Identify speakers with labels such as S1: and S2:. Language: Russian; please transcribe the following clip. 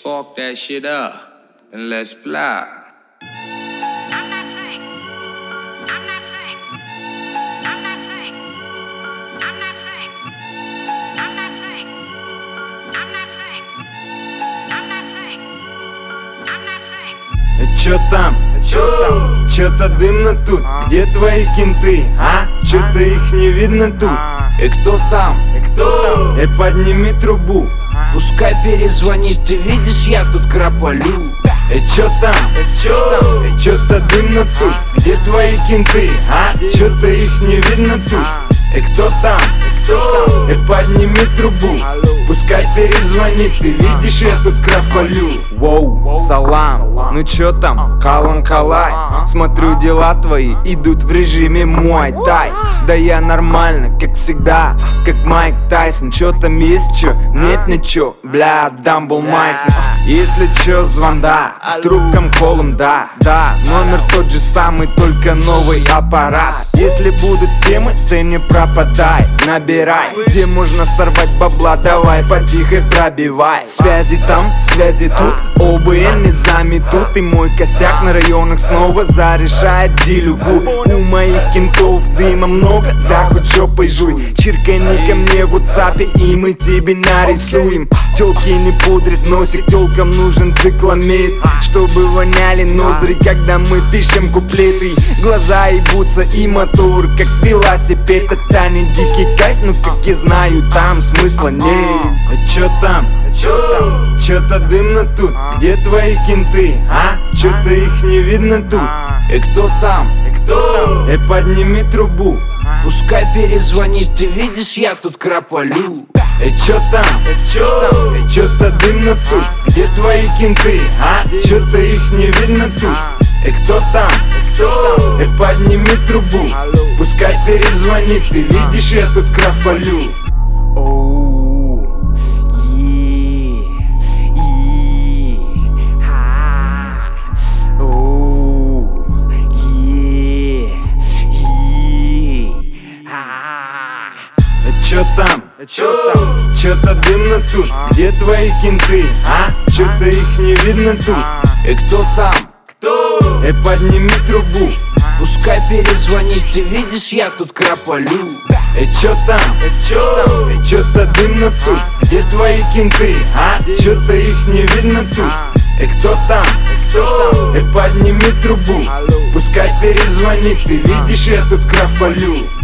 S1: spark that shit up and let's fly.
S2: I'm not saying. I'm not saying. I'm not saying. I'm not saying. I'm not saying. I'm not saying. I'm not saying. I'm not saying.
S3: Чё там? Чё-то дымно тут. Где твои кенты, а? Чё-то их не видно тут.
S4: И кто там?
S3: Подними трубу.
S4: Пускай перезвонит, ты видишь, я тут крополю.
S3: Чё там? Чё-то дымно тут. Где твои кенты, а? Чё-то их не видно тут. Кто там? Подними трубу. Пускай перезвонит, ты видишь, я тут крополю. Воу, салам, ну чё там, калан-калай. Смотрю, дела твои идут в режиме муай-тай. Да я нормально, как всегда, как Майк Тайсон. Чё там есть, чё? Нет ничего, бля, Дамбл Майсон. Если чё, звонда, трубкам колом, да. Номер тот же самый, только новый аппарат. Если будут темы, ты не пропадай, набирай. Где можно сорвать бабла, давай потихо пробивай. Связи там, связи тут, ОБН не заметут. И мой костяк на районах снова зарешает дилюгу. У моих кентов дыма много, да хоть жопой жуй. Чиркани ко мне в WhatsApp, и мы тебе нарисуем. Тёлки не пудрят носик, тёлкам нужен цикламид, чтобы воняли ноздри, когда мы пишем куплеты. Глаза ебутся и мотор, как велосипед. Это не дикий кайф, но как я знаю, там смысла нет. Чё там? Чё-то дымно тут. Где твои кенты, а? Чё-то их не видно тут.
S4: И кто там?
S3: Подними трубу.
S4: Пускай перезвонит, ты видишь, я тут крополю.
S3: Чё там? Чё-то дымно тут. Где твои кенты, а? Чё-то их не видно тут. Кто там? Подними трубу. Пускай перезвонит, ты видишь, я тут крополю. Чё там? Чё-то дымно тут. Где твои кенты, а? Чё-то их не видно тут.
S4: И кто там?
S3: Подними трубу.
S4: Пускай перезвонит, ты видишь, я тут крополю.
S3: Чё там? Чё-то дымно тут. Где твои кенты, а? Чё-то их не видно тут. Кто там? Подними трубу. Пускай перезвонит, ты видишь, я тут крополю.